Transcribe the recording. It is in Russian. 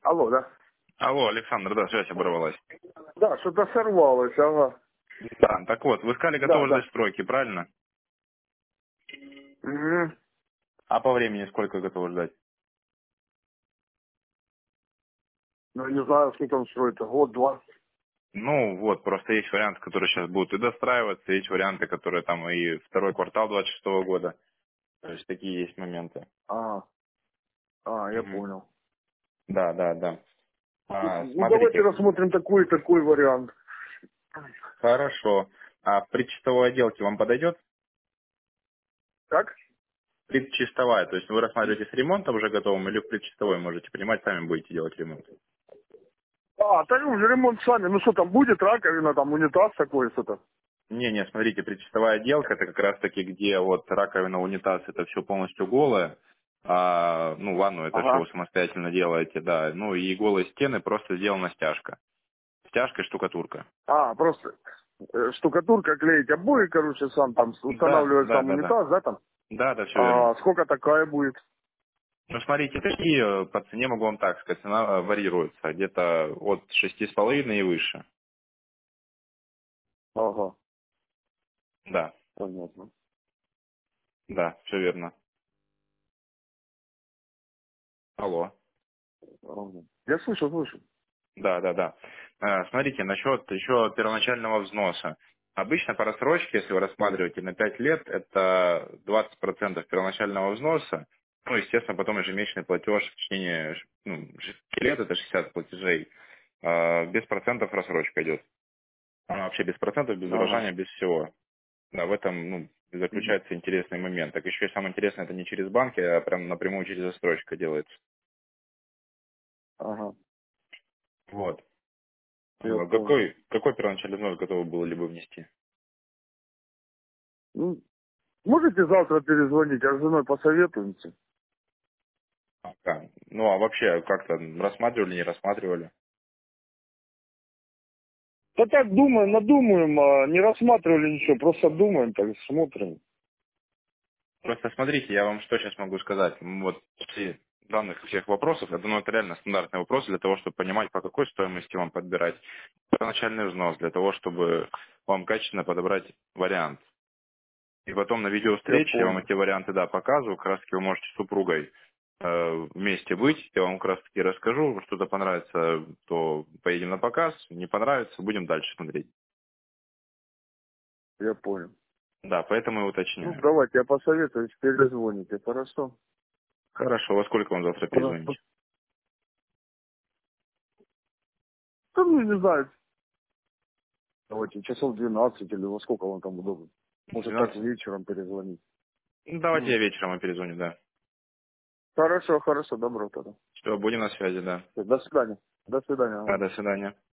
Алло, да? Алло, Александр, да, связь оборвалась. Да, что-то сорвалось, ага. Да, так вот, вы сказали, Да, готовы ждать да. стройки, правильно? Мгм. А по времени сколько готовы ждать? Ну, я не знаю, сколько он строит. Год-два. Ну, вот, просто есть варианты, которые сейчас будут и достраиваться, есть варианты, которые там и второй квартал 26 года. То есть такие есть моменты. Ага. Я Мгм. понял. Да, да, да. Ну, давайте Смотрите, рассмотрим такой и такой вариант. хорошо. А предчистовой отделки вам подойдет? Как? Предчистовая, то есть вы рассматриваете с ремонтом уже готовым или в предчистовой можете принимать, сами будете делать ремонт? Так уже ремонт сами. Ну, что там будет, раковина, там, унитаз такой, что-то. Не, смотрите, предчистовая отделка это как раз таки, где вот раковина, унитаз, это все полностью голое, ну, ванну это все Ага. вы самостоятельно делаете, да, ну и голые стены просто сделана стяжка. Стяжка и штукатурка. Просто штукатурка клеить обои, короче, сам там Да, устанавливать да, сам да, да. унитаз, да, там? Да, да, все верно. Сколько такая будет? Ну, смотрите, такие по цене могу вам так сказать, цена варьируется, где-то от 6,5 и выше. Ага. Да, Понятно. да, все верно. Алло. Ага. Я слышу. Да, да, да. Смотрите, насчет еще первоначального взноса. Обычно по рассрочке, если вы Ага. рассматриваете на 5 лет, это 20% первоначального взноса. Ну, естественно, потом ежемесячный платеж в течение 6 лет, это 60 платежей. Без процентов рассрочка идет. Вообще без процентов, без Ага. урожания, без всего. Да, в этом Мгм. заключается интересный момент. Так еще и самое интересное, это не через банки, а прям напрямую через застройщика делается. Ага. Вот. Я понял. Какой первоначальный взнос готовы были бы внести? Ну, можете завтра перезвонить, а с женой посоветуемся? Ага. Ну, а вообще, как-то рассматривали, не рассматривали? Да так думаем, надумаем, не рассматривали ничего, просто думаем, так смотрим. Просто смотрите, я вам что сейчас могу сказать. Вот после данных всех вопросов, это, ну, это реально стандартный вопрос для того, чтобы понимать, по какой стоимости вам подбирать первоначальный взнос, для того, чтобы вам качественно подобрать вариант. И потом на Я видеовстрече я вам понял. эти варианты, да, показываю, как раз таки вы можете с супругой вместе быть, я вам как раз таки расскажу, что-то понравится, то поедем на показ, не понравится, будем дальше смотреть. Я понял. Да, поэтому и Ну, уточняю. давайте, я посоветуюсь, перезвоните, хорошо? Хорошо, во сколько вам завтра Хорошо. перезвоните? Да, ну, не знаю, давайте, часов 12 или во сколько вам там удобно. Может, так 12? вечером перезвонить. Ну, давайте Мгм. я вечером и перезвоню, да. Хорошо, добро тогда. Все, будем на связи, да. До свидания. До свидания. Да, Ага. до свидания.